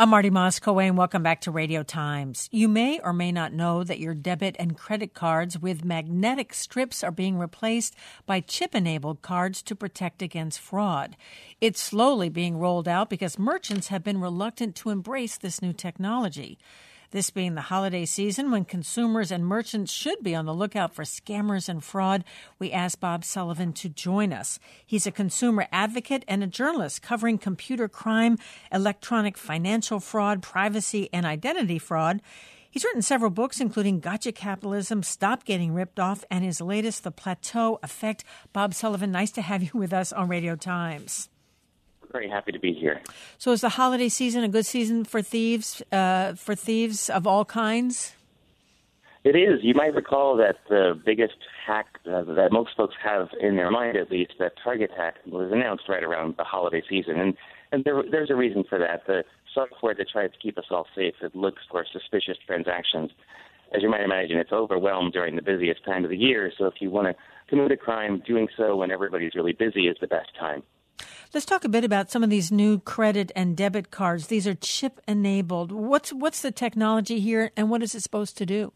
I'm Marty Moscoe, and welcome back to Radio Times. You may or may not know that your debit and credit cards with magnetic strips are being replaced by chip-enabled cards to protect against fraud. It's slowly being rolled out because merchants have been reluctant to embrace this new technology. This being the holiday season when consumers and merchants should be on the lookout for scammers and fraud, we asked Bob Sullivan to join us. He's a consumer advocate and a journalist covering computer crime, electronic financial fraud, privacy, and identity fraud. He's written several books, including Gotcha Capitalism, Stop Getting Ripped Off, and his latest, The Plateau Effect. Bob Sullivan, nice to have you with us on Radio Times. Very happy to be here. So is the holiday season a good season for thieves of all kinds? It is. You might recall that the biggest hack that most folks have in their mind, at least, that Target hack was announced right around the holiday season. And there's a reason for that. The software that tries to keep us all safe, it looks for suspicious transactions. As you might imagine, it's overwhelmed during the busiest time of the year. So if you want to commit a crime, doing so when everybody's really busy is the best time. Let's talk a bit about some of these new credit and debit cards. These are chip-enabled. What's the technology here, and what is it supposed to do?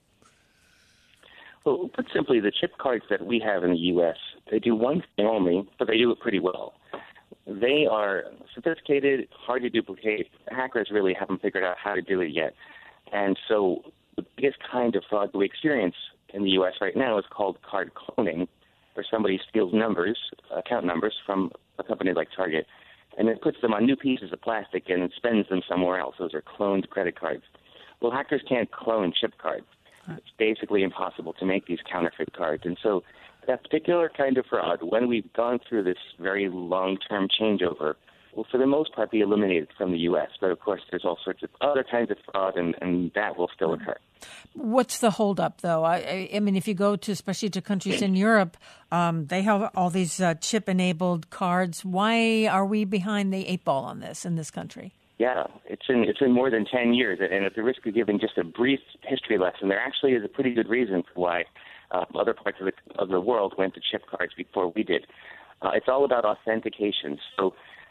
Well, put simply, the chip cards that we have in the U.S., they do one thing only, but they do it pretty well. They are sophisticated, hard to duplicate. Hackers really haven't figured out how to do it yet. And so the biggest kind of fraud that we experience in the U.S. right now is called card cloning, where somebody steals numbers, account numbers, from a company like Target, and then puts them on new pieces of plastic and spends them somewhere else. Those are cloned credit cards. Well, hackers can't clone chip cards. It's basically impossible to make these counterfeit cards. And so that particular kind of fraud, when we've gone through this very long-term changeover, will for the most part be eliminated from the U.S. But, of course, there's all sorts of other kinds of fraud, and that will still occur. What's the holdup, though? I mean, if you go to, especially to countries in Europe, they have all these chip-enabled cards. Why are we behind the eight ball on this in this country? Yeah, it's in more than 10 years. And at the risk of giving just a brief history lesson, there actually is a pretty good reason for why other parts of the world went to chip cards before we did. It's all about authentication. So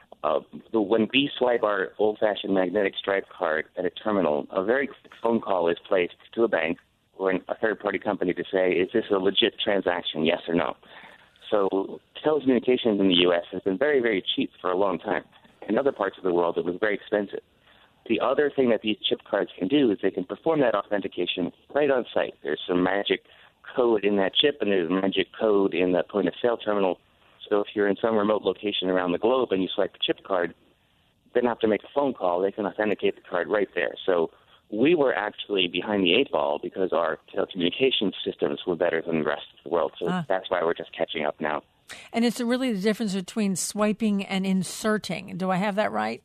when we swipe our old-fashioned magnetic stripe card at a terminal, a very quick phone call is placed to a bank or a third-party company to say, is this a legit transaction, yes or no? So telecommunications in the U.S. has been very, very cheap for a long time. In other parts of the world, it was very expensive. The other thing that these chip cards can do is they can perform that authentication right on site. There's some magic code in that chip, and there's magic code in the point-of-sale terminal. So if you're in some remote location around the globe and you swipe the chip card, they don't have to make a phone call. They can authenticate the card right there. So we were actually behind the eight ball because our telecommunications systems were better than the rest of the world. So that's why we're just catching up now. And it's really the difference between swiping and inserting. Do I have that right?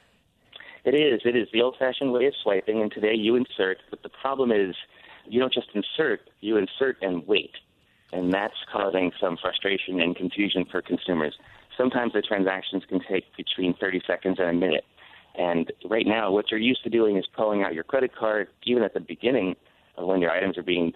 It is. It is the old-fashioned way of swiping, and today you insert. But the problem is you don't just insert, you insert and wait. And that's causing some frustration and confusion for consumers. Sometimes the transactions can take between 30 seconds and a minute. And right now, what you're used to doing is pulling out your credit card, even at the beginning when your items are being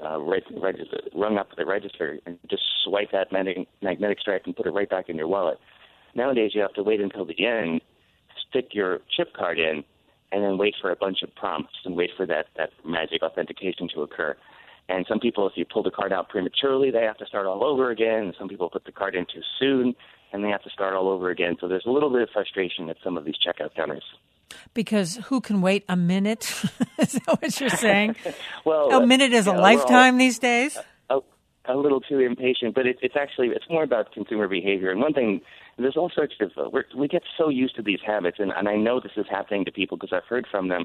rung up at the register, and just swipe that magnetic stripe and put it right back in your wallet. Nowadays, you have to wait until the end, stick your chip card in, and then wait for a bunch of prompts and wait for that magic authentication to occur. And some people, if you pull the card out prematurely, they have to start all over again. Some people put the card in too soon, and they have to start all over again. So there's a little bit of frustration at some of these checkout counters. Because who can wait a minute? Is that what you're saying? Well, a minute is a lifetime these days? A little too impatient, but it's more about consumer behavior. And one thing, there's all sorts of, we get so used to these habits, and I know this is happening to people because I've heard from them.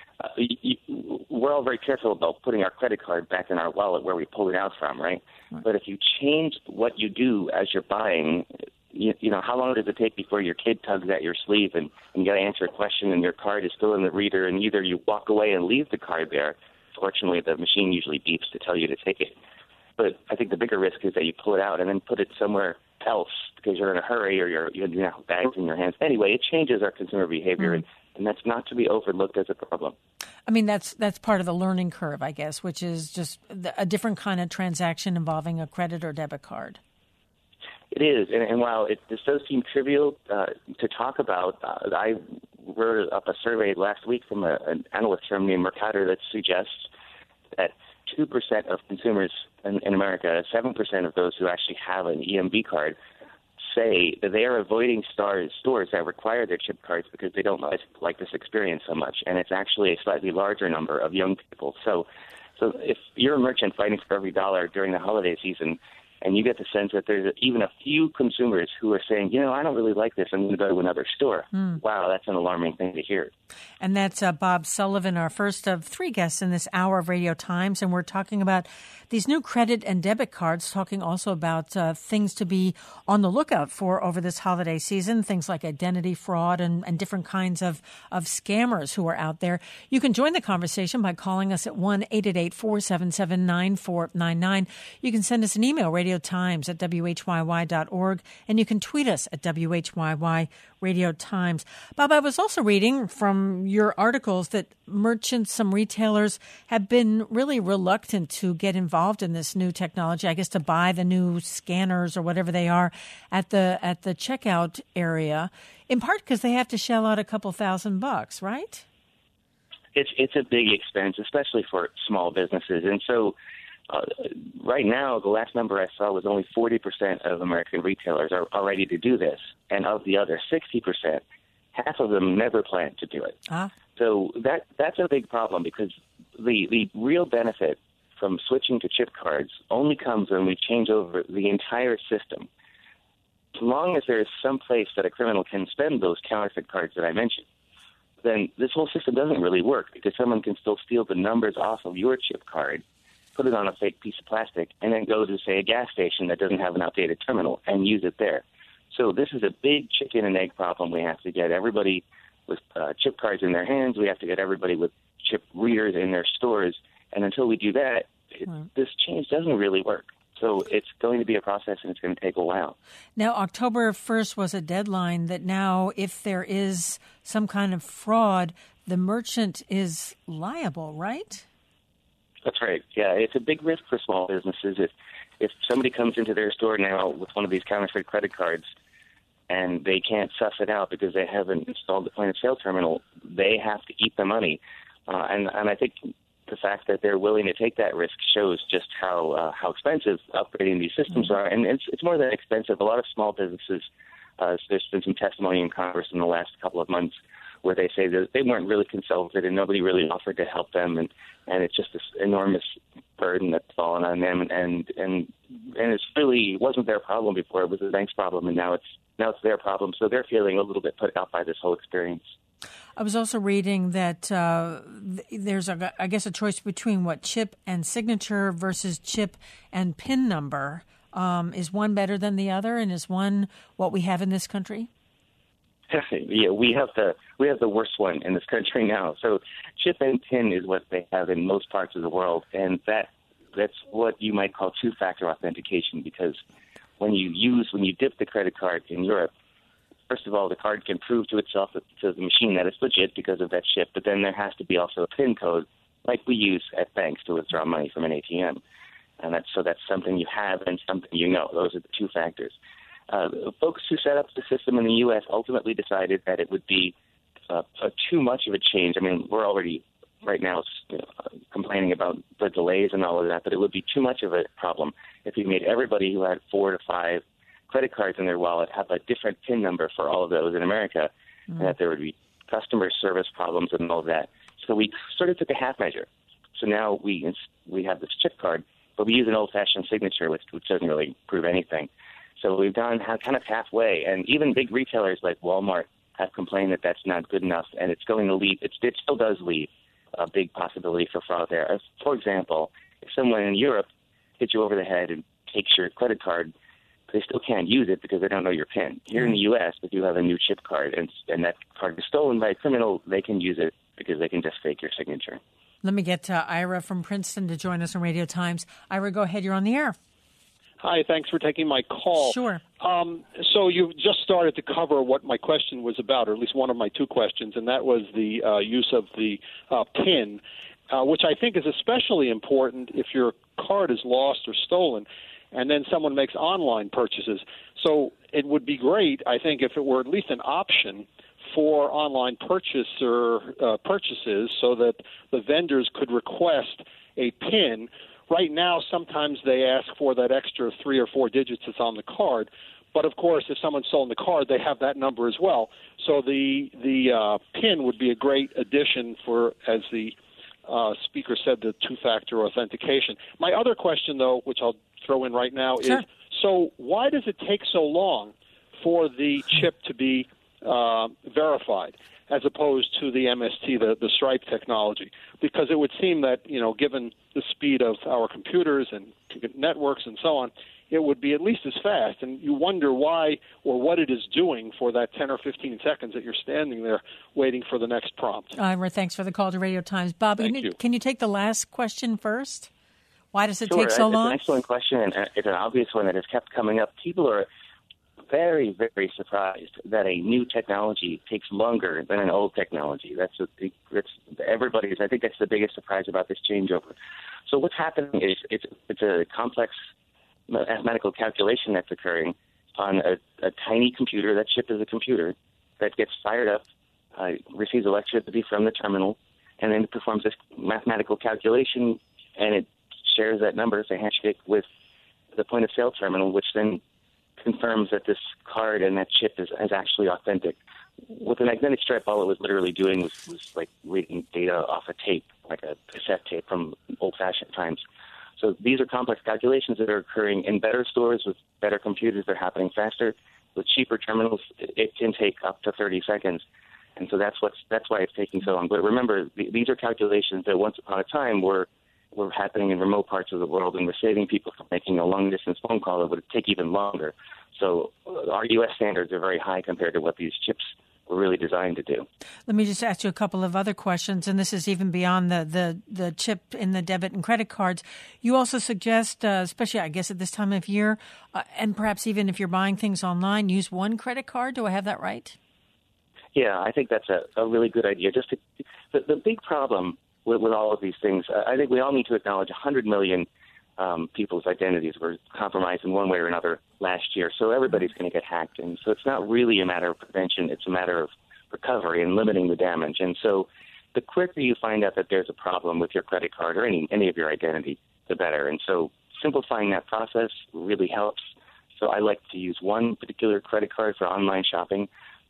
We're all very careful about putting our credit card back in our wallet where we pull it out from, right? But if you change what you do as you're buying, you know, how long does it take before your kid tugs at your sleeve and you got to answer a question and your card is still in the reader, and either you walk away and leave the card there. Fortunately, the machine usually beeps to tell you to take it. But I think the bigger risk is that you pull it out and then put it somewhere else because you're in a hurry or you have bags in your hands. Anyway, it changes our consumer behavior, and that's not to be overlooked as a problem. I mean, that's part of the learning curve, I guess, which is just a different kind of transaction involving a credit or debit card. It is, and while this does seem trivial to talk about, I wrote up a survey last week from an analyst firm named Mercator that suggests that 2% of consumers in America, 7% of those who actually have an EMV card, say that they are avoiding stores that require their chip cards because they don't like this experience so much. And it's actually a slightly larger number of young people. So if you're a merchant fighting for every dollar during the holiday season, and you get the sense that there's even a few consumers who are saying, I don't really like this, I'm going to go to another store. Wow, that's an alarming thing to hear. And that's Bob Sullivan, our first of three guests in this hour of Radio Times. And we're talking about these new credit and debit cards, talking also about things to be on the lookout for over this holiday season, things like identity fraud and different kinds of scammers who are out there. You can join the conversation by calling us at 1-888-477-9499. You can send us an email, radiotimes@whyy.org, and you can tweet us at WHYY Radio Times. Bob, I was also reading from your articles that merchants, some retailers, have been really reluctant to get involved in this new technology, I guess to buy the new scanners or whatever they are at the checkout area, in part because they have to shell out a couple $1,000, right? It's a big expense, especially for small businesses. And so right now, the last number I saw was only 40% of American retailers are ready to do this. And of the other 60%, half of them never plan to do it. So that's a big problem because the real benefit from switching to chip cards only comes when we change over the entire system. As long as there is some place that a criminal can spend those counterfeit cards that I mentioned, then this whole system doesn't really work because someone can still steal the numbers off of your chip card, put it on a fake piece of plastic, and then go to, say, a gas station that doesn't have an outdated terminal and use it there. So this is a big chicken and egg problem. We have to get everybody with chip cards in their hands. We have to get everybody with chip readers in their stores. And until we do that, this change doesn't really work. So it's going to be a process, and it's going to take a while. Now, October 1st was a deadline that now, if there is some kind of fraud, the merchant is liable, right? That's right. Yeah, it's a big risk for small businesses. If somebody comes into their store now with one of these counterfeit credit cards and they can't suss it out because they haven't installed the point-of-sale terminal, they have to eat the money. And I think the fact that they're willing to take that risk shows just how expensive upgrading these systems are. And it's more than expensive. A lot of small businesses, there's been some testimony in Congress in the last couple of months where they say that they weren't really consulted and nobody really offered to help them, and it's just this enormous burden that's fallen on them, and it's really wasn't their problem before. It was the bank's problem, and now it's their problem. So they're feeling a little bit put out by this whole experience. I was also reading that there's, I guess, a choice between chip and signature versus chip and PIN number. Is one better than the other, and is one what we have in this country? Yeah, we have the worst one in this country now. So chip and PIN is what they have in most parts of the world, and that's what you might call two-factor authentication, because when you dip the credit card in Europe, first of all, the card can prove to itself, to the machine, that it's legit because of that chip, but then there has to be also a PIN code like we use at banks to withdraw money from an ATM. And that's something you have and something you know. Those are the two factors. Folks who set up the system in the U.S. ultimately decided that it would be too much of a change. I mean, we're already right now complaining about the delays and all of that, but it would be too much of a problem if we made everybody who had 4 to 5 credit cards in their wallet have a different PIN number for all of those in America, and that there would be customer service problems and all of that. So we sort of took a half measure. So now we have this chip card, but we use an old-fashioned signature, which doesn't really prove anything. So we've gone kind of halfway, and even big retailers like Walmart have complained that that's not good enough, and it's going to leave. It still does leave a big possibility for fraud there. For example, if someone in Europe hits you over the head and takes your credit card, they still can't use it because they don't know your PIN. Here in the U.S., if you have a new chip card and that card is stolen by a criminal, they can use it because they can just fake your signature. Let me get Ira from Princeton to join us on Radio Times. Ira, go ahead. You're on the air. Hi, thanks for taking my call. Sure. So you just started to cover what my question was about, or at least one of my two questions, and that was the use of the PIN, which I think is especially important if your card is lost or stolen, and then someone makes online purchases. So it would be great, I think, if it were at least an option for online purchases so that the vendors could request a PIN. Right now, sometimes they ask for that extra 3 or 4 digits that's on the card. But, of course, if someone's sold the card, they have that number as well. So the PIN would be a great addition for, as the speaker said, the two-factor authentication. My other question, though, which I'll throw in right now, Sure. is so why does it take so long for the chip to be verified as opposed to the MST, the Stripe technology? Because it would seem that, given the speed of our computers and networks and so on, it would be at least as fast. And you wonder why or what it is doing for that 10 or 15 seconds that you're standing there waiting for the next prompt. Ira, thanks for the call to Radio Times. Bob, can you take the last question first? Why does it take so long? It's an excellent question, and it's an obvious one that has kept coming up. People are very, very surprised that a new technology takes longer than an old technology. I think that's the biggest surprise about this changeover. So what's happening is it's a complex mathematical calculation that's occurring on a tiny computer. That chip is a computer that gets fired up, receives electricity from the terminal, and then performs this mathematical calculation, and it shares that number as a handshake with the point-of-sale terminal, which then confirms that this card and that chip is actually authentic. With the magnetic stripe, all it was literally doing was like reading data off a tape, like a cassette tape from old-fashioned times. So these are complex calculations that are occurring in better stores with better computers. They're happening faster. With cheaper terminals, it can take up to 30 seconds. And so that's why it's taking so long. But remember, these are calculations that once upon a time were happening in remote parts of the world, and we're saving people from making a long-distance phone call that would take even longer. So our U.S. standards are very high compared to what these chips were really designed to do. Let me just ask you a couple of other questions, and this is even beyond the chip in the debit and credit cards. You also suggest, especially I guess at this time of year, and perhaps even if you're buying things online, use one credit card. Do I have that right? Yeah, I think that's a really good idea. The big problem with all of these things, I think we all need to acknowledge 100 million people's identities were compromised in one way or another last year. So everybody's going to get hacked. And so it's not really a matter of prevention. It's a matter of recovery and limiting the damage. And so the quicker you find out that there's a problem with your credit card or any of your identity, the better. And so simplifying that process really helps. So I like to use one particular credit card for online shopping.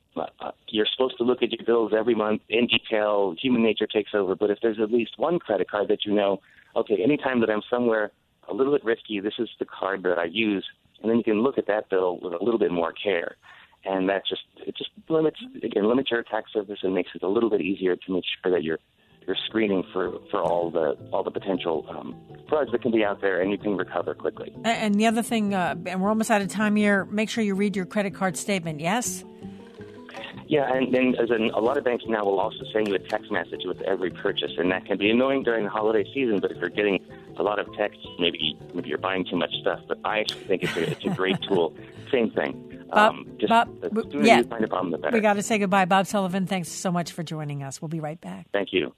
You're supposed to look at your bills every month in detail. Human nature takes over. But if there's at least one credit card that you know, okay, anytime that I'm somewhere a little bit risky, this is the card that I use, and then you can look at that bill with a little bit more care. And it just limits your attack surface and makes it a little bit easier to make sure that you're screening for all the potential frauds that can be out there, and you can recover quickly. And the other thing, and we're almost out of time here, make sure you read your credit card statement, yes? Yeah, and then a lot of banks now will also send you a text message with every purchase, and that can be annoying during the holiday season, but if you're getting a lot of texts, maybe you're buying too much stuff, but I actually think it's a great tool. Same thing. Bob, you find a problem, the better. We got to say goodbye. Bob Sullivan, thanks so much for joining us. We'll be right back. Thank you.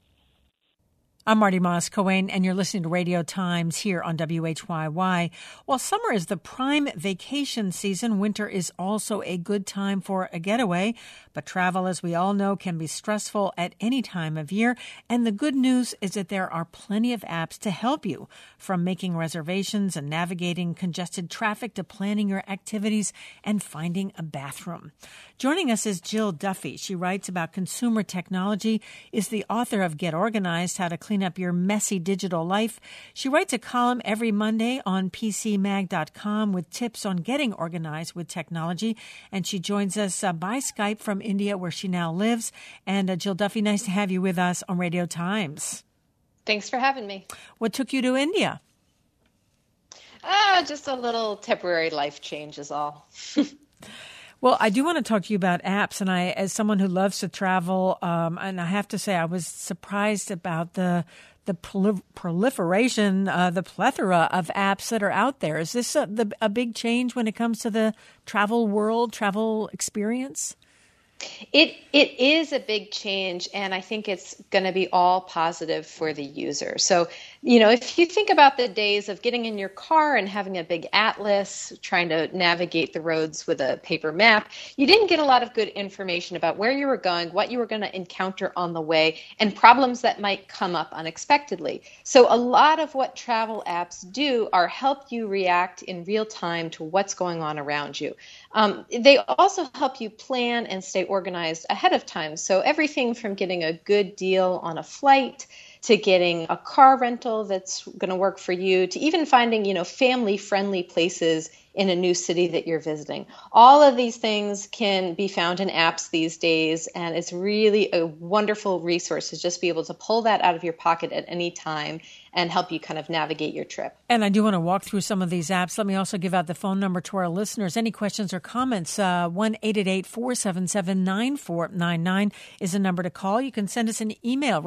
I'm Marty Moss-Coane, and you're listening to Radio Times here on WHYY. While summer is the prime vacation season, winter is also a good time for a getaway. But travel, as we all know, can be stressful at any time of year. And the good news is that there are plenty of apps to help you, from making reservations and navigating congested traffic to planning your activities and finding a bathroom. Joining us is Jill Duffy. She writes about consumer technology, is the author of Get Organized, How to Clean Up Your Messy Digital Life. She writes a column every Monday on PCMag.com with tips on getting organized with technology. And she joins us by Skype from India, where she now lives. And Jill Duffy, nice to have you with us on Radio Times. Thanks for having me. What took you to India? Just a little temporary life change is all. Well, I do want to talk to you about apps, and I, as someone who loves to travel, and I have to say I was surprised about the proliferation, the plethora of apps that are out there. Is this a big change when it comes to the travel world, travel experience? It is a big change, and I think it's going to be all positive for the user. So, if you think about the days of getting in your car and having a big atlas, trying to navigate the roads with a paper map, you didn't get a lot of good information about where you were going, what you were going to encounter on the way, and problems that might come up unexpectedly. So a lot of what travel apps do are help you react in real time to what's going on around you. They also help you plan and stay organized ahead of time. So everything from getting a good deal on a flight to getting a car rental that's going to work for you, to even finding, family-friendly places in a new city that you're visiting. All of these things can be found in apps these days, and it's really a wonderful resource to just be able to pull that out of your pocket at any time and help you kind of navigate your trip. And I do want to walk through some of these apps. Let me also give out the phone number to our listeners. Any questions or comments, 1-888-477-9499 is the number to call. You can send us an email,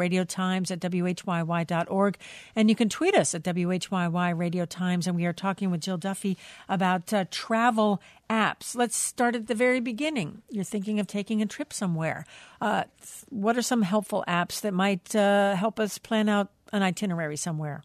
radiotimes@whyy.org, and you can tweet us at WHYY Radio Times. And we are talking with Jill Duffy about travel apps. Let's start at the very beginning. You're thinking of taking a trip somewhere. What are some helpful apps that might help us plan out an itinerary somewhere?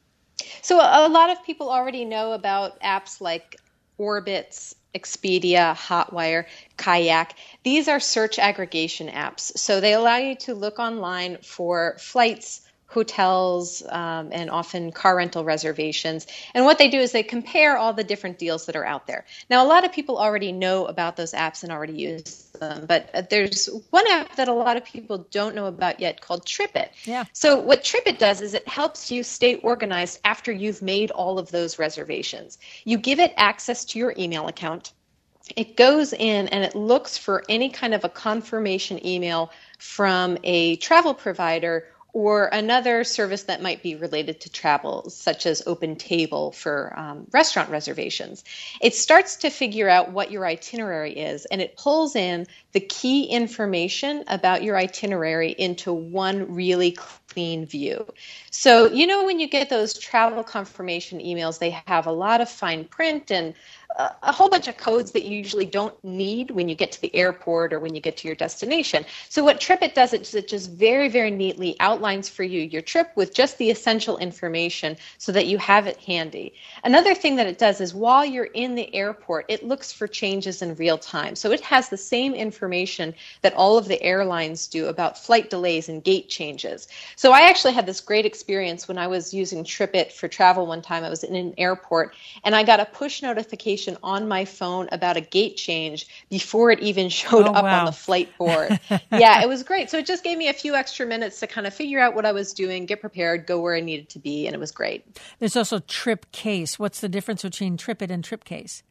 So a lot of people already know about apps like Orbitz, Expedia, Hotwire, Kayak. These are search aggregation apps. So they allow you to look online for flights, hotels, and often car rental reservations. And what they do is they compare all the different deals that are out there. Now, a lot of people already know about those apps and already use them, but there's one app that a lot of people don't know about yet called TripIt. Yeah. So what TripIt does is it helps you stay organized after you've made all of those reservations. You give it access to your email account. It goes in and it looks for any kind of a confirmation email from a travel provider or another service that might be related to travel, such as OpenTable for restaurant reservations. It starts to figure out what your itinerary is, and it pulls in the key information about your itinerary into one really clean view. So, when you get those travel confirmation emails, they have a lot of fine print and a whole bunch of codes that you usually don't need when you get to the airport or when you get to your destination. So what TripIt does is it just very, very neatly outlines for you your trip with just the essential information so that you have it handy. Another thing that it does is while you're in the airport, it looks for changes in real time. So it has the same information that all of the airlines do about flight delays and gate changes. So I actually had this great experience when I was using TripIt for travel one time. I was in an airport and I got a push notification on my phone about a gate change before it even showed up on the flight board. Yeah, it was great. So it just gave me a few extra minutes to kind of figure out what I was doing, get prepared, go where I needed to be, and it was great. There's also TripCase. What's the difference between TripIt and TripCase?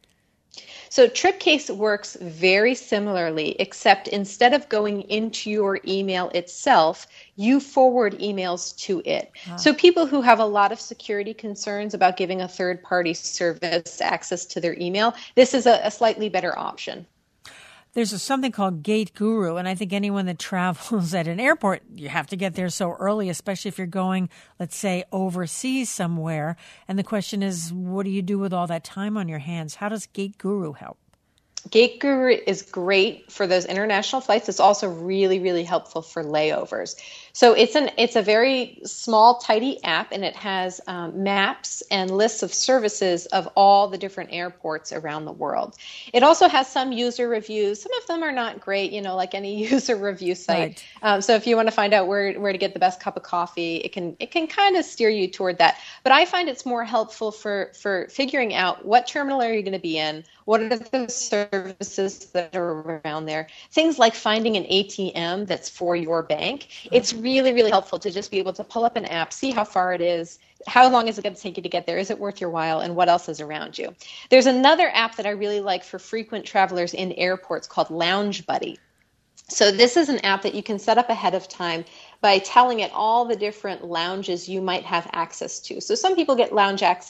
So TripCase works very similarly, except instead of going into your email itself, you forward emails to it. So people who have a lot of security concerns about giving a third-party service access to their email, this is a slightly better option. There's something called Gate Guru, and I think anyone that travels at an airport, you have to get there so early, especially if you're going, let's say, overseas somewhere. And the question is, what do you do with all that time on your hands? How does Gate Guru help? Gate Guru is great for those international flights. It's also really, really helpful for layovers. So it's a very small, tidy app, and it has maps and lists of services of all the different airports around the world. It also has some user reviews. Some of them are not great, like any user review site. Right. So if you want to find out where to get the best cup of coffee, it can kind of steer you toward that. But I find it's more helpful for figuring out what terminal are you going to be in, what are the services that are around there, things like finding an ATM that's for your bank. It's really, really helpful to just be able to pull up an app, see how far it is, how long is it going to take you to get there, is it worth your while, and what else is around you. There's another app that I really like for frequent travelers in airports called Lounge Buddy. So this is an app that you can set up ahead of time by telling it all the different lounges you might have access to. So some people get lounge access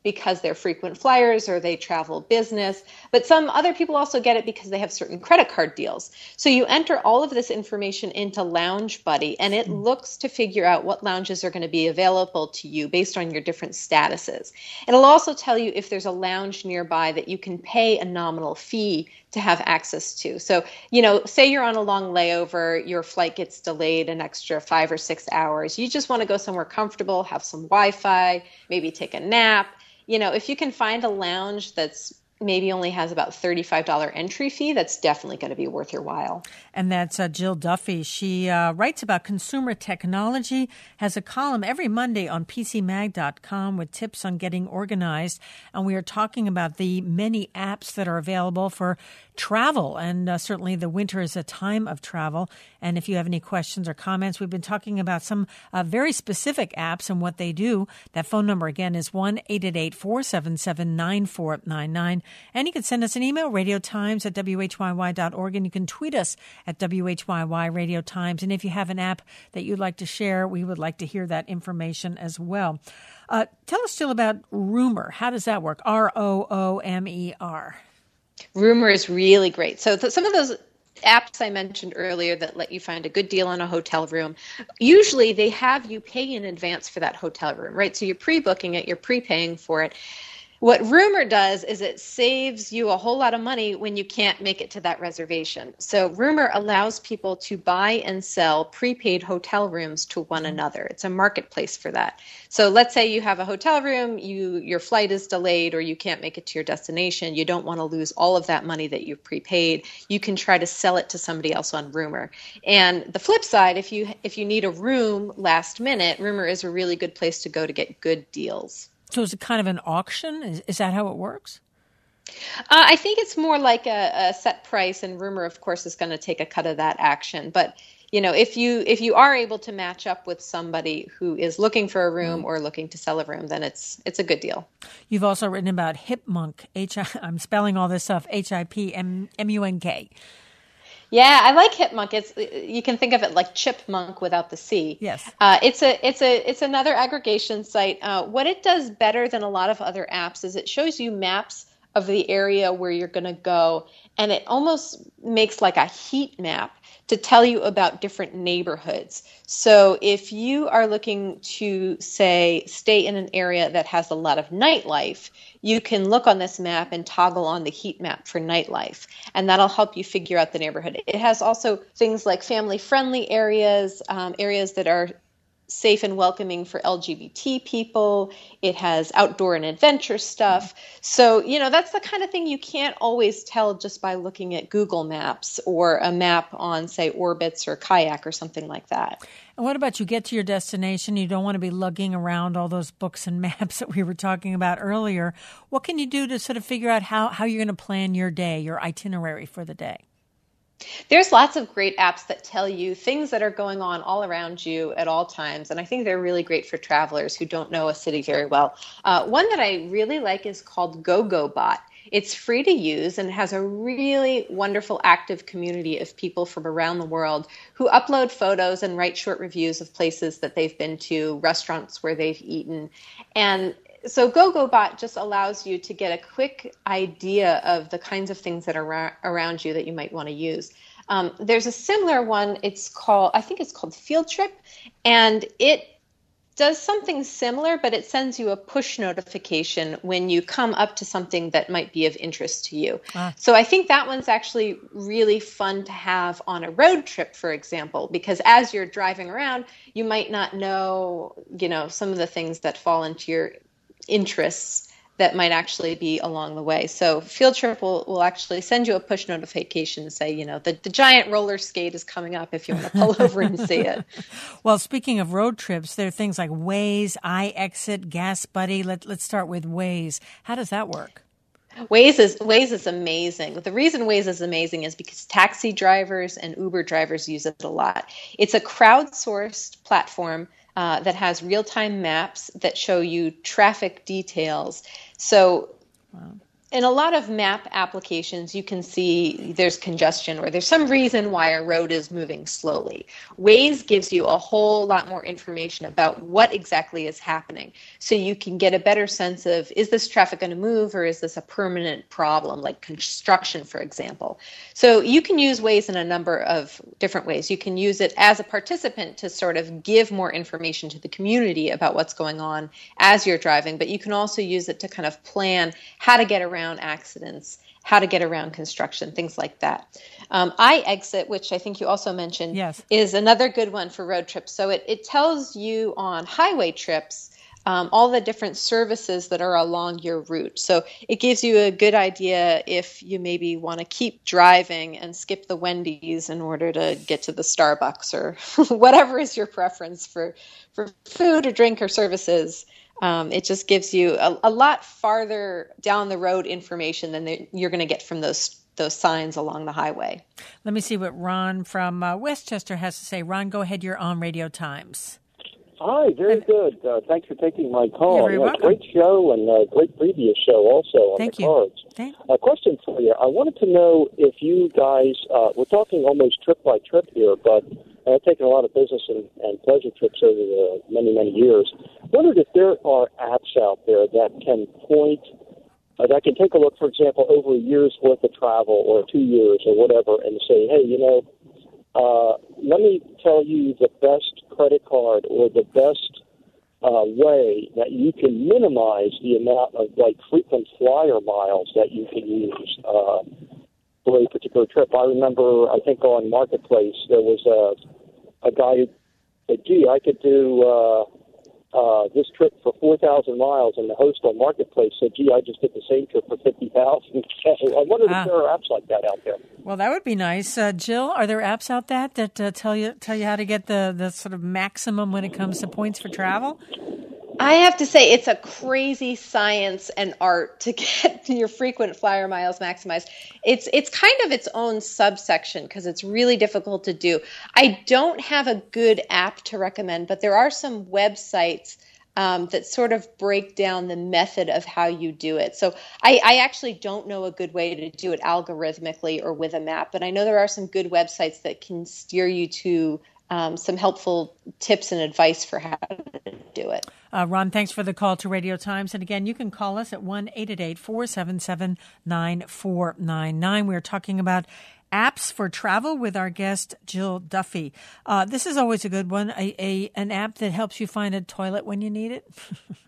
because they're frequent flyers or they travel business. But some other people also get it because they have certain credit card deals. So you enter all of this information into Lounge Buddy, and it looks to figure out what lounges are going to be available to you based on your different statuses. It'll also tell you if there's a lounge nearby that you can pay a nominal fee to have access to. So, say you're on a long layover, your flight gets delayed an extra 5 or 6 hours. You just want to go somewhere comfortable, have some Wi-Fi, maybe take a nap. If you can find a lounge that's maybe only has about $35 entry fee, that's definitely going to be worth your while. And that's Jill Duffy. She writes about consumer technology, has a column every Monday on PCMag.com with tips on getting organized. And we are talking about the many apps that are available for travel. And certainly the winter is a time of travel. And if you have any questions or comments, we've been talking about some very specific apps and what they do. That phone number again is 1-888-477-9499. And you can send us an email, radiotimes@whyy.org, and you can tweet us at WHYY Radio Times. And if you have an app that you'd like to share, we would like to hear that information as well. Tell us, Jill, about Roomer. How does that work? Roomer. Roomer is really great. So some of those apps I mentioned earlier that let you find a good deal on a hotel room, usually they have you pay in advance for that hotel room, right? So you're pre-booking it, you're prepaying for it. What Roomer does is it saves you a whole lot of money when you can't make it to that reservation. So Roomer allows people to buy and sell prepaid hotel rooms to one another. It's a marketplace for that. So let's say you have a hotel room, your flight is delayed or you can't make it to your destination. You don't want to lose all of that money that you've prepaid. You can try to sell it to somebody else on Roomer. And the flip side, if you need a room last minute, Roomer is a really good place to go to get good deals. So is it kind of an auction? Is that how it works? I think it's more like a set price, and Roomer, of course, is going to take a cut of that action. But if you are able to match up with somebody who is looking for a room or looking to sell a room, then it's a good deal. You've also written about Hipmunk. I'm spelling all this stuff. HIPMUNK. Yeah, I like Hipmunk. You can think of it like chipmunk without the C. Yes. It's another aggregation site. What it does better than a lot of other apps is it shows you maps of the area where you're going to go, and it almost makes like a heat map to tell you about different neighborhoods. So if you are looking to, say, stay in an area that has a lot of nightlife, you can look on this map and toggle on the heat map for nightlife, and that'll help you figure out the neighborhood. It has also things like family-friendly areas, areas that are safe and welcoming for LGBT people. It has outdoor and adventure stuff. So, that's the kind of thing you can't always tell just by looking at Google Maps or a map on, say, Orbitz or Kayak or something like that. And what about you get to your destination? You don't want to be lugging around all those books and maps that we were talking about earlier. What can you do to sort of figure out how you're going to plan your day, your itinerary for the day? There's lots of great apps that tell you things that are going on all around you at all times, and I think they're really great for travelers who don't know a city very well. One that I really like is called GoGoBot. It's free to use and has a really wonderful active community of people from around the world who upload photos and write short reviews of places that they've been to, restaurants where they've eaten. And so GoGoBot just allows you to get a quick idea of the kinds of things that are around you that you might want to use. There's a similar one. I think it's called Field Trip, and it does something similar, but it sends you a push notification when you come up to something that might be of interest to you. So I think that one's actually really fun to have on a road trip, for example, because as you're driving around, you might not know, some of the things that fall into your interests that might actually be along the way. So Field Trip will actually send you a push notification to say, the giant roller skate is coming up if you want to pull over and see it. Well, speaking of road trips, there are things like Waze, iExit, Gas Buddy. Let's start with Waze. How does that work? Waze is amazing. The reason Waze is amazing is because taxi drivers and Uber drivers use it a lot. It's a crowdsourced platform that has real-time maps that show you traffic details. So In a lot of map applications, you can see there's congestion or there's some reason why a road is moving slowly. Waze gives you a whole lot more information about what exactly is happening. So you can get a better sense of, is this traffic going to move or is this a permanent problem, like construction, for example? So you can use Waze in a number of different ways. You can use it as a participant to sort of give more information to the community about what's going on as you're driving, but you can also use it to kind of plan how to get around accidents, how to get around construction, things like that. iExit, which I think you also mentioned, yes, is another good one for road trips. So it tells you on highway trips all the different services that are along your route. So it gives you a good idea if you maybe want to keep driving and skip the Wendy's in order to get to the Starbucks or whatever is your preference for food or drink or services. It just gives you a lot farther down the road information than you're going to get from those signs along the highway. Let me see what Ron from Westchester has to say. Ron, go ahead. You're on Radio Times. Hi, very good. Thanks for taking my call. You're very welcome. Great show and a great previous show also on Thank the you. cards. A question for you. I wanted to know if you guys, we're talking almost trip by trip here, but I've taken a lot of business and pleasure trips over the many, many years. I wondered if there are apps out there that can point, that can take a look, for example, over a year's worth of travel or 2 years or whatever and say, hey, let me tell you the best credit card or the best way that you can minimize the amount of frequent flyer miles that you can use for a particular trip. I remember, I think on Marketplace, there was a guy who said, gee, I could do this trip for 4,000 miles, and the host on Marketplace said, gee, I just did the same trip for 50,000. So I wonder if there are apps like that out there. Well, that would be nice. Jill, are there apps out that tell you how to get the sort of maximum when it comes to points for travel? I have to say it's a crazy science and art to get your frequent flyer miles maximized. It's kind of its own subsection because it's really difficult to do. I don't have a good app to recommend, but there are some websites that sort of break down the method of how you do it. So I actually don't know a good way to do it algorithmically or with a map, but I know there are some good websites that can steer you to some helpful tips and advice for how to do it. Ron, thanks for the call to Radio Times. And again, you can call us at 1-888-477-9499. We're talking about apps for travel with our guest, Jill Duffy. This is always a good one, an app that helps you find a toilet when you need it.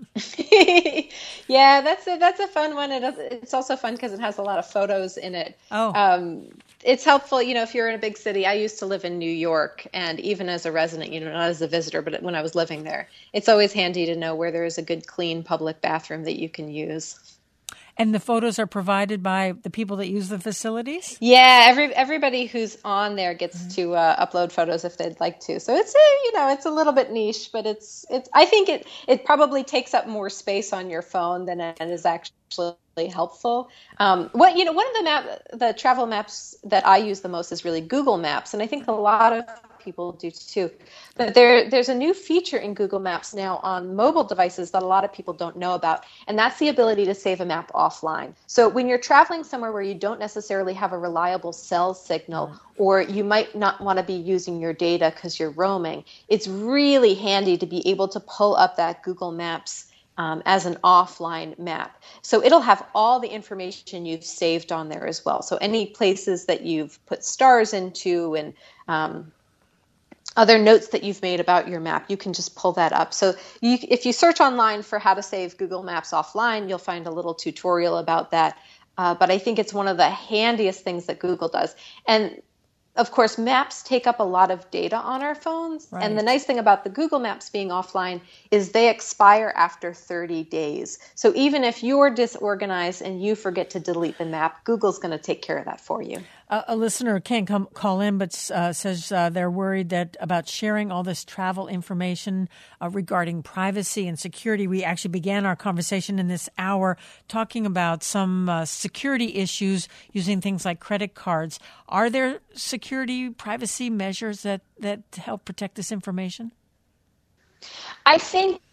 Yeah, that's a fun one. It's also fun because it has a lot of photos in it. Oh. It's helpful, if you're in a big city. I used to live in New York, and even as a resident, not as a visitor, but when I was living there, it's always handy to know where there is a good, clean public bathroom that you can use. And the photos are provided by the people that use the facilities? Yeah, everybody who's on there gets to upload photos if they'd like to. So it's it's a little bit niche, but it's I think it probably takes up more space on your phone than it is actually helpful. One of the travel maps that I use the most is really Google Maps, and I think a lot of people do too. But there's a new feature in Google Maps now on mobile devices that a lot of people don't know about, and that's the ability to save a map offline. So when you're traveling somewhere where you don't necessarily have a reliable cell signal, or you might not want to be using your data because you're roaming, it's really handy to be able to pull up that Google Maps as an offline map. So it'll have all the information you've saved on there as well. So any places that you've put stars into and other notes that you've made about your map, you can just pull that up. So if you search online for how to save Google Maps offline, you'll find a little tutorial about that. But I think it's one of the handiest things that Google does. And of course, maps take up a lot of data on our phones. Right. And the nice thing about the Google Maps being offline is they expire after 30 days. So even if you're disorganized and you forget to delete the map, Google's going to take care of that for you. A listener can't call in, but says they're worried about sharing all this travel information regarding privacy and security. We actually began our conversation in this hour talking about some security issues using things like credit cards. Are there security privacy measures that help protect this information? I think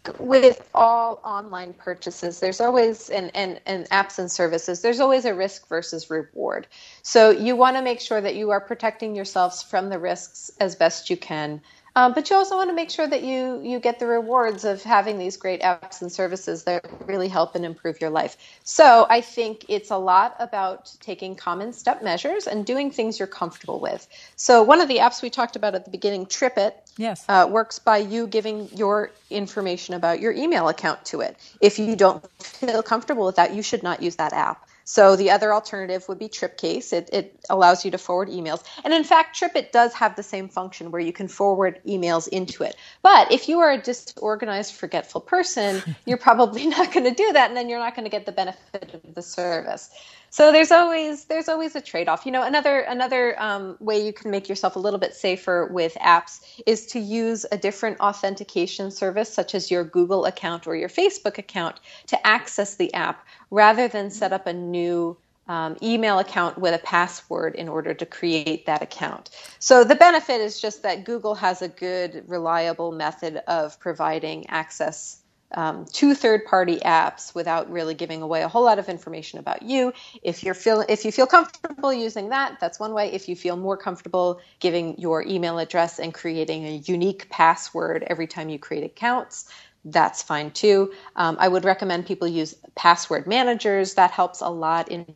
with all online purchases, there's always, and apps and services, there's always a risk versus reward. So you want to make sure that you are protecting yourselves from the risks as best you can. But you also want to make sure that you get the rewards of having these great apps and services that really help and improve your life. So I think it's a lot about taking common step measures and doing things you're comfortable with. So one of the apps we talked about at the beginning, TripIt, yes, works by you giving your information about your email account to it. If you don't feel comfortable with that, you should not use that app. So the other alternative would be TripCase. It allows you to forward emails. And in fact, TripIt does have the same function where you can forward emails into it. But if you are a disorganized, forgetful person, you're probably not going to do that, and then you're not going to get the benefit of the service. So there's always a trade-off. Another way you can make yourself a little bit safer with apps is to use a different authentication service, such as your Google account or your Facebook account, to access the app, rather than set up a new email account with a password in order to create that account. So the benefit is just that Google has a good, reliable method of providing access to third-party apps without really giving away a whole lot of information about you. If you feel comfortable using that, that's one way. If you feel more comfortable giving your email address and creating a unique password every time you create accounts, that's fine too. I would recommend people use password managers. That helps a lot in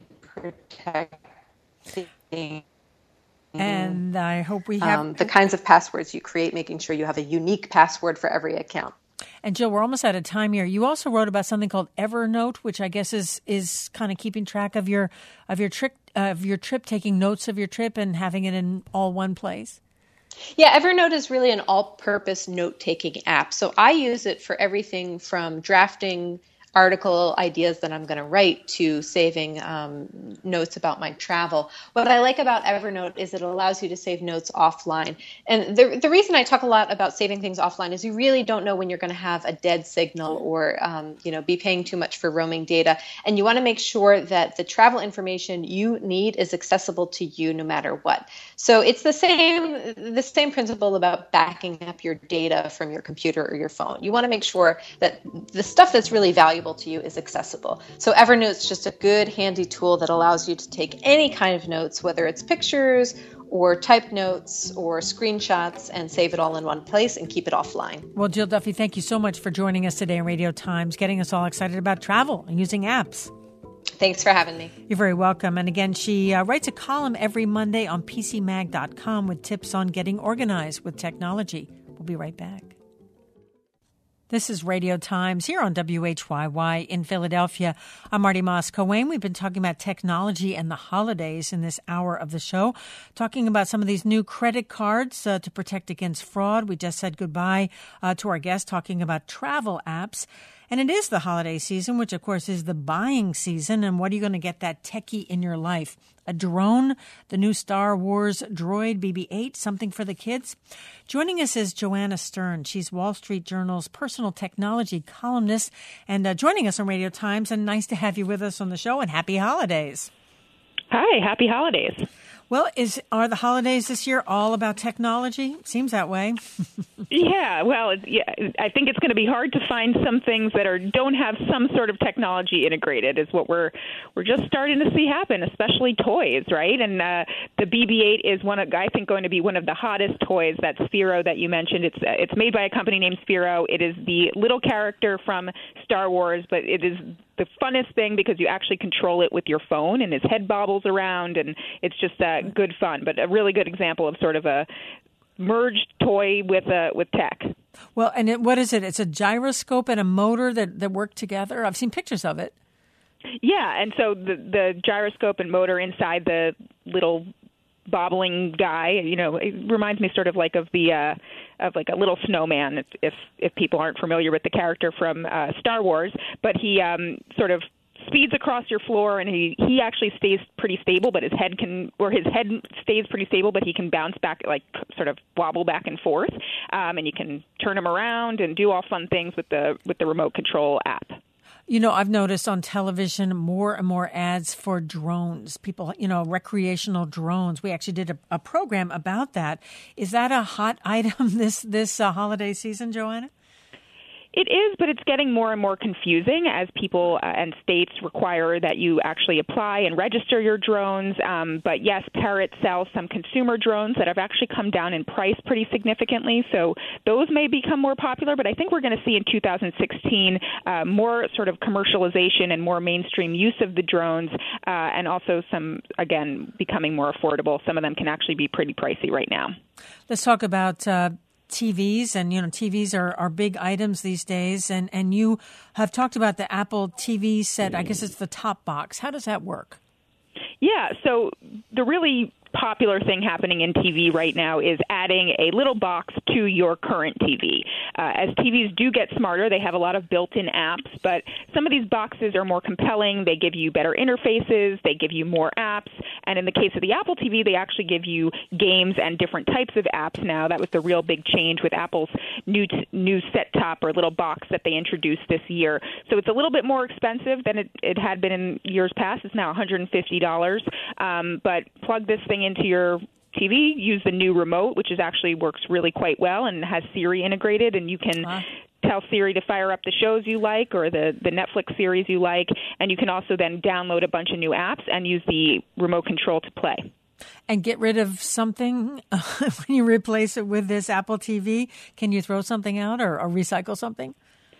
protecting. And I hope we have the kinds of passwords you create, making sure you have a unique password for every account. And Jill, we're almost out of time here. You also wrote about something called Evernote, which I guess is kind of keeping track of your trip, taking notes of your trip and having it in all one place. Yeah, Evernote is really an all-purpose note-taking app. So I use it for everything from drafting article ideas that I'm going to write to saving notes about my travel. What I like about Evernote is it allows you to save notes offline. And the reason I talk a lot about saving things offline is you really don't know when you're going to have a dead signal or be paying too much for roaming data. And you want to make sure that the travel information you need is accessible to you no matter what. So it's the same principle about backing up your data from your computer or your phone. You want to make sure that the stuff that's really valuable to you is accessible. So Evernote's just a good, handy tool that allows you to take any kind of notes, whether it's pictures or typed notes or screenshots, and save it all in one place and keep it offline. Well, Jill Duffy, thank you so much for joining us today on Radio Times, getting us all excited about travel and using apps. Thanks for having me. You're very welcome. And again, she writes a column every Monday on PCMag.com with tips on getting organized with technology. We'll be right back. This is Radio Times here on WHYY in Philadelphia. I'm Marty Moss-Coane. We've been talking about technology and the holidays in this hour of the show, talking about some of these new credit cards to protect against fraud. We just said goodbye to our guest talking about travel apps. And it is the holiday season, which, of course, is the buying season. And what are you going to get that techie in your life? A drone, the new Star Wars droid BB-8, something for the kids? Joining us is Joanna Stern. She's Wall Street Journal's personal technology columnist and joining us on Radio Times. And nice to have you with us on the show, and happy holidays. Hi, happy holidays. Well, are the holidays this year all about technology? Seems that way. Yeah, well, I think it's going to be hard to find some things that don't have some sort of technology integrated. Is what we're just starting to see happen, especially toys, right? And the BB-8 is going to be one of the hottest toys. That Sphero that you mentioned. It's made by a company named Sphero. It is the little character from Star Wars, but it is the funnest thing because you actually control it with your phone, and his head bobbles around, and it's just good fun. But a really good example of sort of a merged toy with tech. Well, and what is it? It's a gyroscope and a motor that work together. I've seen pictures of it. Yeah, and so the gyroscope and motor inside the little bobbling guy, it reminds me sort of like of a little snowman, if people aren't familiar with the character from Star Wars. But he sort of speeds across your floor, and he actually stays pretty stable, but his head stays pretty stable, but he can bounce back, like sort of wobble back and forth, and you can turn him around and do all fun things with the remote control app. I've noticed on television more and more ads for drones, people, recreational drones. We actually did a program about that. Is that a hot item this holiday season, Joanna? It is, but it's getting more and more confusing as people and states require that you actually apply and register your drones. But yes, Parrot sells some consumer drones that have actually come down in price pretty significantly. So those may become more popular, but I think we're going to see in 2016 more sort of commercialization and more mainstream use of the drones, and also some, again, becoming more affordable. Some of them can actually be pretty pricey right now. Let's talk about TVs, and TVs are big items these days, and you have talked about the Apple TV set. I guess it's the top box. How does that work? Yeah, so the really popular thing happening in TV right now is adding a little box to your current TV. As TVs do get smarter, they have a lot of built-in apps, but some of these boxes are more compelling. They give you better interfaces. They give you more apps. And in the case of the Apple TV, they actually give you games and different types of apps now. That was the real big change with Apple's new set-top or little box that they introduced this year. So it's a little bit more expensive than it had been in years past. It's now $150. But plug this thing into your TV, use the new remote, which actually works really quite well and has Siri integrated, and you can tell Siri to fire up the shows you like or the Netflix series you like, and you can also then download a bunch of new apps and use the remote control to play. And get rid of something when you replace it with this Apple TV? Can you throw something out or recycle something?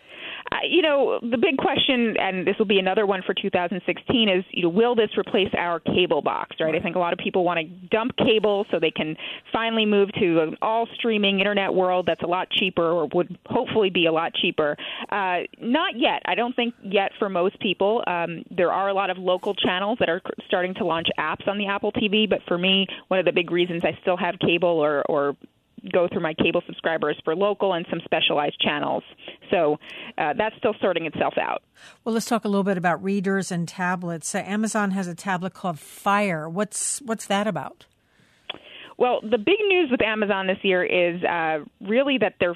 The big question, and this will be another one for 2016, is, will this replace our cable box, right? I think a lot of people want to dump cable so they can finally move to an all-streaming internet world that's a lot cheaper, or would hopefully be a lot cheaper. Not yet. I don't think yet for most people. There are a lot of local channels that are starting to launch apps on the Apple TV, but for me, one of the big reasons I still have cable or go through my cable subscribers for local and some specialized channels. So that's still sorting itself out. Well, let's talk a little bit about readers and tablets. Amazon has a tablet called Fire. What's that about? Well, the big news with Amazon this year is really that their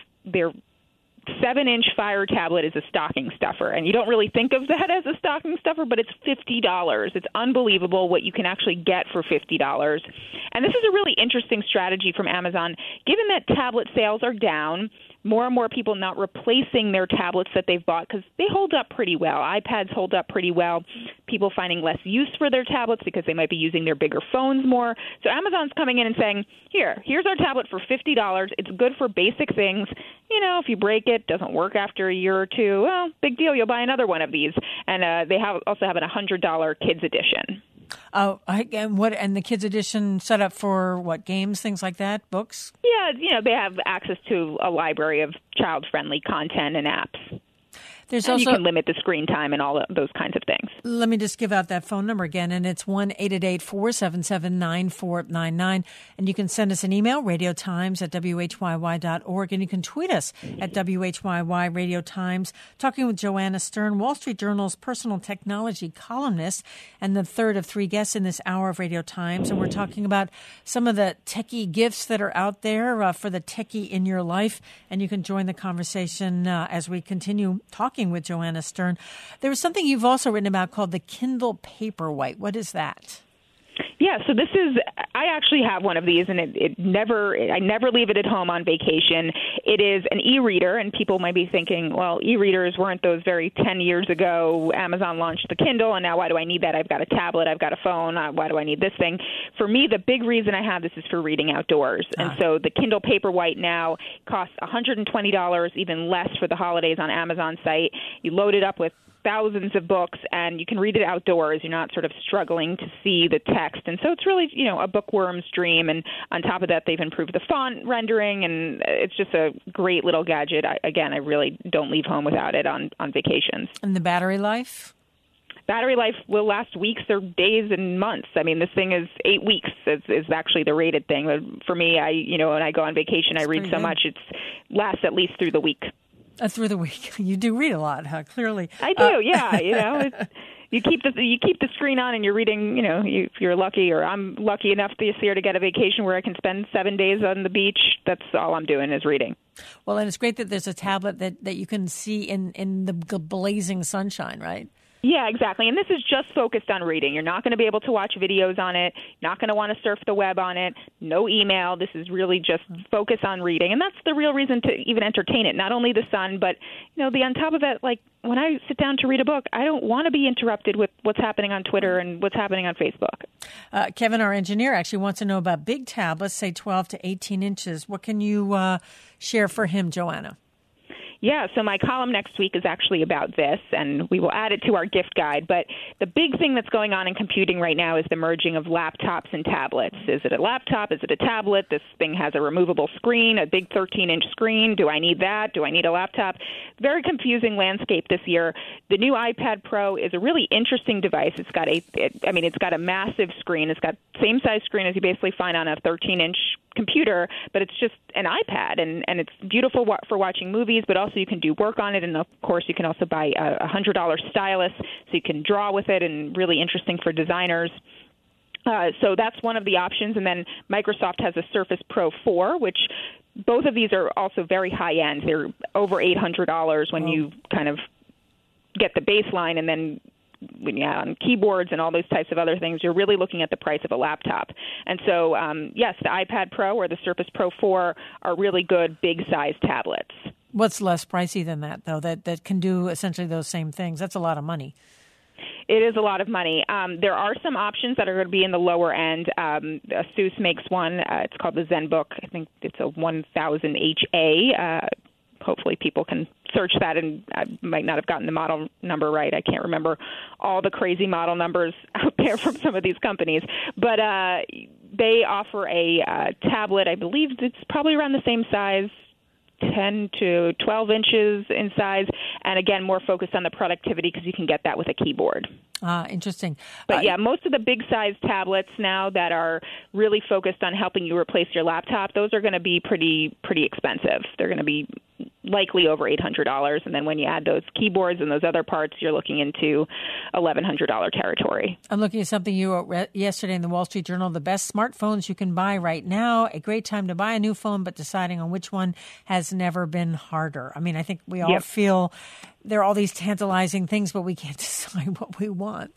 7-inch Fire tablet is a stocking stuffer, and you don't really think of that as a stocking stuffer, but it's $50. It's unbelievable what you can actually get for $50. And this is a really interesting strategy from Amazon. Given that tablet sales are down, more and more people not replacing their tablets that they've bought because they hold up pretty well. iPads hold up pretty well. People finding less use for their tablets because they might be using their bigger phones more. So Amazon's coming in and saying, here's our tablet for $50. It's good for basic things. If you break it, doesn't work after a year or two, well, big deal. You'll buy another one of these. And they also have a $100 kids edition. Oh, and the kids edition set up for what, games, things like that, books? Yeah, they have access to a library of child-friendly content and apps. There's and also, you can limit the screen time and all those kinds of things. Let me just give out that phone number again, and it's 1-888-477-9499. And you can send us an email, radiotimes@whyy.org, and you can tweet us at WHYY Radio Times. Talking with Joanna Stern, Wall Street Journal's personal technology columnist, and the third of three guests in this hour of Radio Times. And we're talking about some of the techie gifts that are out there for the techie in your life. And you can join the conversation as we continue talking with Joanna Stern. There was something you've also written about called the Kindle Paperwhite. What is that? Yeah, so I actually have one of these, and I never leave it at home on vacation. It is an e-reader, and people might be thinking, well, e-readers weren't those 10 years ago. Amazon launched the Kindle, and now why do I need that? I've got a tablet, I've got a phone. Why do I need this thing? For me, the big reason I have this is for reading outdoors. And so the Kindle Paperwhite now costs $120, even less for the holidays on Amazon site. You load it up with thousands of books, and you can read it outdoors. You're not sort of struggling to see the text. And so it's really, a bookworm's dream. And on top of that, they've improved the font rendering, and it's just a great little gadget. I really don't leave home without it on vacations. And the battery life? Battery life will last weeks or days and months. I mean, this thing is 8 weeks is actually the rated thing. But for me, when I go on vacation, I read so much, it lasts at least through the week. Through the week, you do read a lot, huh? Clearly, I do. Yeah, you keep the screen on, and you're reading. If you're lucky, or I'm lucky enough this year to get a vacation where I can spend 7 days on the beach. That's all I'm doing is reading. Well, and it's great that there's a tablet that you can see in the blazing sunshine, right? Yeah, exactly. And this is just focused on reading. You're not going to be able to watch videos on it. You're not going to want to surf the web on it. No email. This is really just focus on reading. And that's the real reason to even entertain it. Not only the sun, but, on top of it, like when I sit down to read a book, I don't want to be interrupted with what's happening on Twitter and what's happening on Facebook. Kevin, our engineer, actually wants to know about big tablets, say 12 to 18 inches. What can you share for him, Joanna? Yeah, so my column next week is actually about this, and we will add it to our gift guide. But the big thing that's going on in computing right now is the merging of laptops and tablets. Is it a laptop? Is it a tablet? This thing has a removable screen, a big 13-inch screen. Do I need that? Do I need a laptop? Very confusing landscape this year. The new iPad Pro is a really interesting device. It's got a massive screen. It's got the same size screen as you basically find on a 13-inch computer, but it's just an iPad, and it's beautiful for watching movies, but also you can do work on it, and of course you can also buy a $100 stylus so you can draw with it, and really interesting for designers. So that's one of the options, and then Microsoft has a Surface Pro 4, which both of these are also very high-end. They're over $800 when you kind of get the baseline, and then when you add on keyboards and all those types of other things, you're really looking at the price of a laptop. And so, yes, the iPad Pro or the Surface Pro 4 are really good big-sized tablets. What's less pricey than that, though, that can do essentially those same things? That's a lot of money. It is a lot of money. There are some options that are going to be in the lower end. Asus makes one. It's called the ZenBook. I think it's a 1000 HA. Hopefully people can search that, and I might not have gotten the model number right. I can't remember all the crazy model numbers out there from some of these companies. But they offer a tablet. I believe it's probably around the same size, 10 to 12 inches in size, and again, more focused on the productivity because you can get that with a keyboard. Interesting. But yeah, most of the big-sized tablets now that are really focused on helping you replace your laptop, those are going to be pretty expensive. They're going to be likely over $800, and then when you add those keyboards and those other parts, you're looking into $1,100 territory. I'm looking at something you wrote yesterday in the Wall Street Journal, the best smartphones you can buy right now, a great time to buy a new phone, but deciding on which one has never been harder. I mean, I think we all feel there are all these tantalizing things, but we can't decide what we want.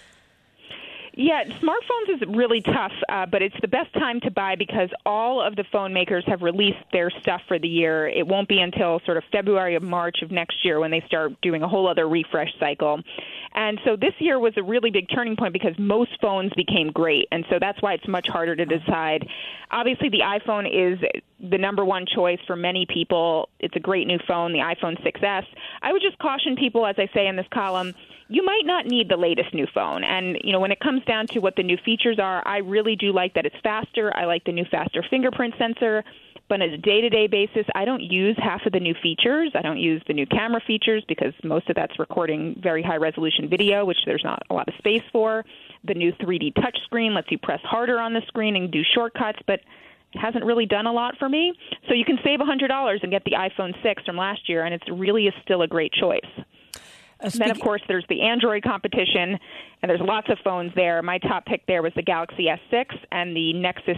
Yeah, smartphones is really tough, but it's the best time to buy because all of the phone makers have released their stuff for the year. It won't be until sort of February or March of next year when they start doing a whole other refresh cycle. And so this year was a really big turning point because most phones became great, and so that's why it's much harder to decide. Obviously, the iPhone is the number one choice for many people. It's a great new phone, the iPhone 6S. I would just caution people, as I say in this column, you might not need the latest new phone. And, when it comes down to what the new features are, I really do like that it's faster. I like the new faster fingerprint sensor. But on a day-to-day basis, I don't use half of the new features. I don't use the new camera features because most of that's recording very high-resolution video, which there's not a lot of space for. The new 3D touchscreen lets you press harder on the screen and do shortcuts, but it hasn't really done a lot for me. So you can save $100 and get the iPhone 6 from last year, and it really is still a great choice. Then, of course, there's the Android competition, and there's lots of phones there. My top pick there was the Galaxy S6 and the Nexus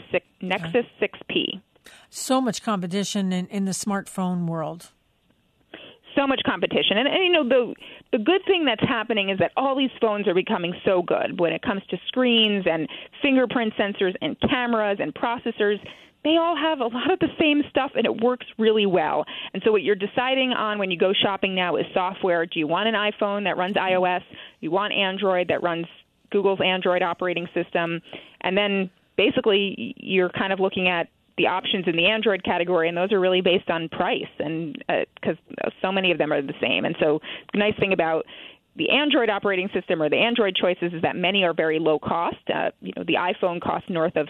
6P. So much competition in the smartphone world. So much competition. And the good thing that's happening is that all these phones are becoming so good when it comes to screens and fingerprint sensors and cameras and processors. They all have a lot of the same stuff, and it works really well. And so what you're deciding on when you go shopping now is software. Do you want an iPhone that runs iOS? Do you want Android that runs Google's Android operating system? And then basically you're kind of looking at the options in the Android category, and those are really based on price, and because so many of them are the same. And so the nice thing about the Android operating system or the Android choices is that many are very low cost. The iPhone costs north of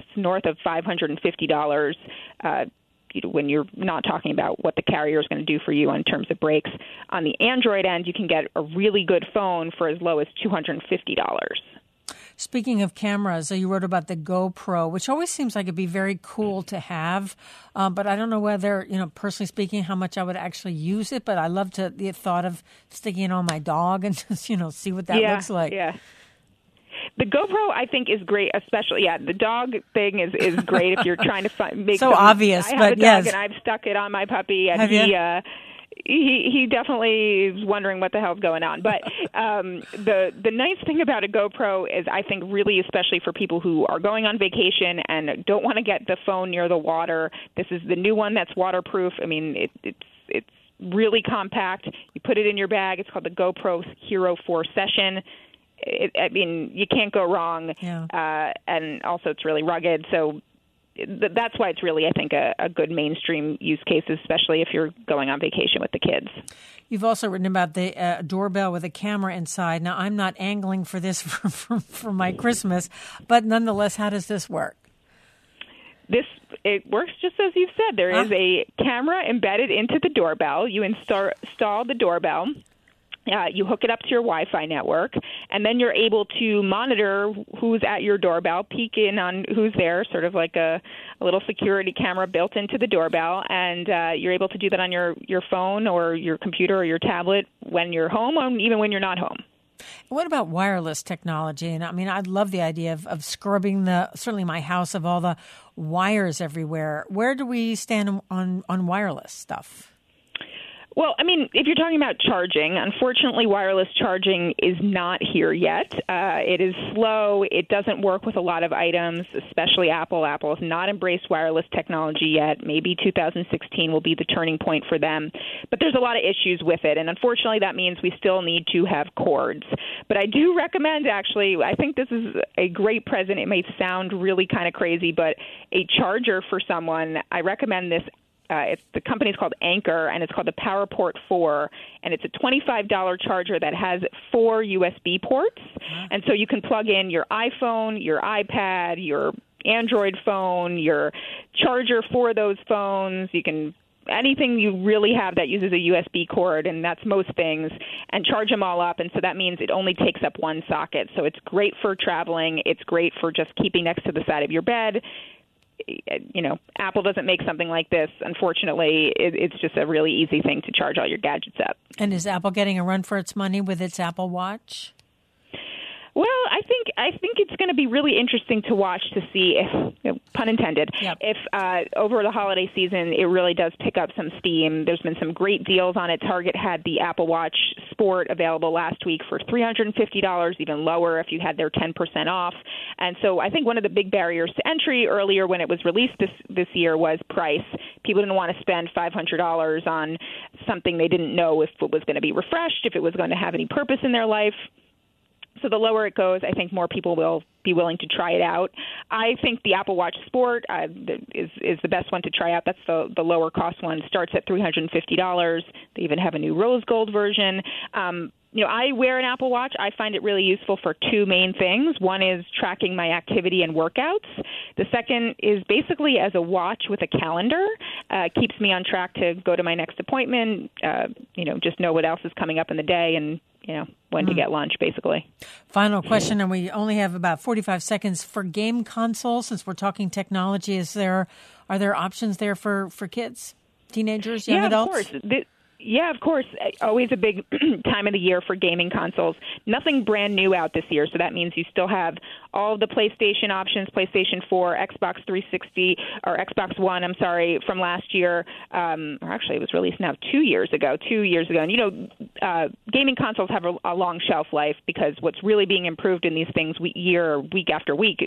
$550. When you're not talking about what the carrier is going to do for you in terms of brakes. On the Android end, you can get a really good phone for as low as $250. Speaking of cameras, you wrote about the GoPro, which always seems like it'd be very cool to have. But I don't know whether, personally speaking, how much I would actually use it. But I love the thought of sticking it on my dog and just, see what that looks like. Yeah. The GoPro, I think, is great, especially, the dog thing is great if you're trying to make so obvious, I have but a dog yes. and I've stuck it on my puppy, and He definitely is wondering what the hell's going on. But the nice thing about a GoPro is, I think, really especially for people who are going on vacation and don't want to get the phone near the water, this is the new one that's waterproof. I mean, it's really compact. You put it in your bag. It's called the GoPro Hero 4 Session. I mean, you can't go wrong. Yeah. And also it's really rugged. So that's why it's really, I think, a good mainstream use case, especially if you're going on vacation with the kids. You've also written about the doorbell with a camera inside. Now, I'm not angling for this for my Christmas, but nonetheless, how does this work? It works just as you've said. There is a camera embedded into the doorbell. You install the doorbell. You hook it up to your Wi-Fi network, and then you're able to monitor who's at your doorbell, peek in on who's there, sort of like a little security camera built into the doorbell, and you're able to do that on your phone or your computer or your tablet when you're home, or even when you're not home. What about wireless technology? And I mean, I'd love the idea of scrubbing certainly my house of all the wires everywhere. Where do we stand on wireless stuff? Well, I mean, if you're talking about charging, unfortunately, wireless charging is not here yet. It is slow. It doesn't work with a lot of items, especially Apple. Apple has not embraced wireless technology yet. Maybe 2016 will be the turning point for them. But there's a lot of issues with it, and unfortunately, that means we still need to have cords. But I do recommend, actually, I think this is a great present. It may sound really kind of crazy, but a charger for someone, I recommend this. The company's called Anker, and it's called the PowerPort 4, and it's a $25 charger that has 4 USB ports, and so you can plug in your iPhone, your iPad, your Android phone, your charger for those phones. You can anything you really have that uses a USB cord, and that's most things, and charge them all up, and so that means it only takes up one socket. So it's great for traveling. It's great for just keeping next to the side of your bed. You know, Apple doesn't make something like this. Unfortunately, it's just a really easy thing to charge all your gadgets up. And is Apple getting a run for its money with its Apple Watch? Well, I think it's going to be really interesting to watch to see if, pun intended, if over the holiday season it really does pick up some steam. There's been some great deals on it. Target had the Apple Watch Sport available last week for $350, even lower if you had their 10% off. And so I think one of the big barriers to entry earlier when it was released this year was price. People didn't want to spend $500 on something they didn't know if it was going to be refreshed, if it was going to have any purpose in their life. So the lower it goes, I think more people will be willing to try it out. I think the Apple Watch Sport is the best one to try out. That's the lower cost one. Starts at $350. They even have a new rose gold version. I wear an Apple Watch. I find it really useful for 2 main things. One is tracking my activity and workouts. The second is basically as a watch with a calendar. Keeps me on track to go to my next appointment, just know what else is coming up in the day and, when to get lunch, basically. Final question, and we only have about 45 seconds for game consoles. Since we're talking technology, are there options there for kids, teenagers, young adults? Yeah, of course. Yeah, of course. Always a big time of the year for gaming consoles. Nothing brand new out this year, so that means you still have all of the PlayStation options, PlayStation 4, Xbox 360, or Xbox One, from last year. Or actually, it was released now 2 years ago. And, gaming consoles have a long shelf life because what's really being improved in these things week after week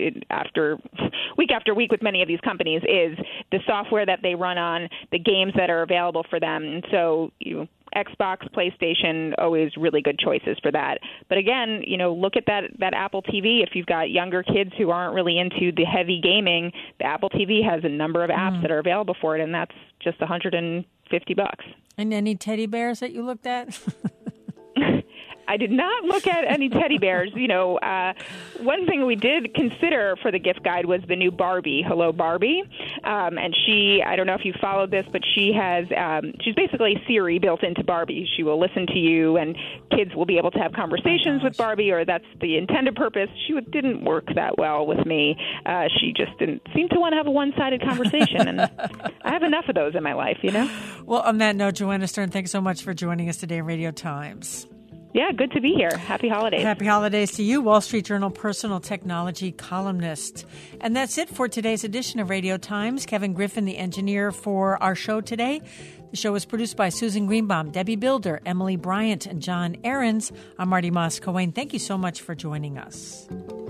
with many of these companies is the software that they run on, the games that are available for them. And so Xbox, PlayStation, always really good choices for that. But again, look at that Apple TV. If you've got younger kids who aren't really into the heavy gaming, the Apple TV has a number of apps that are available for it, and that's just $150. And any teddy bears that you looked at? I did not look at any teddy bears. One thing we did consider for the gift guide was the new Barbie, Hello Barbie. And she, I don't know if you followed this, but she has, she's basically Siri built into Barbie. She will listen to you, and kids will be able to have conversations with Barbie, or that's the intended purpose. She didn't work that well with me. She just didn't seem to want to have a one-sided conversation, and I have enough of those in my life, Well, on that note, Joanna Stern, thanks so much for joining us today on Radio Times. Yeah, good to be here. Happy holidays. Happy holidays to you, Wall Street Journal personal technology columnist. And that's it for today's edition of Radio Times. Kevin Griffin, the engineer for our show today. The show was produced by Susan Greenbaum, Debbie Builder, Emily Bryant, and John Ahrens. I'm Marty Moss-Cohen. Thank you so much for joining us.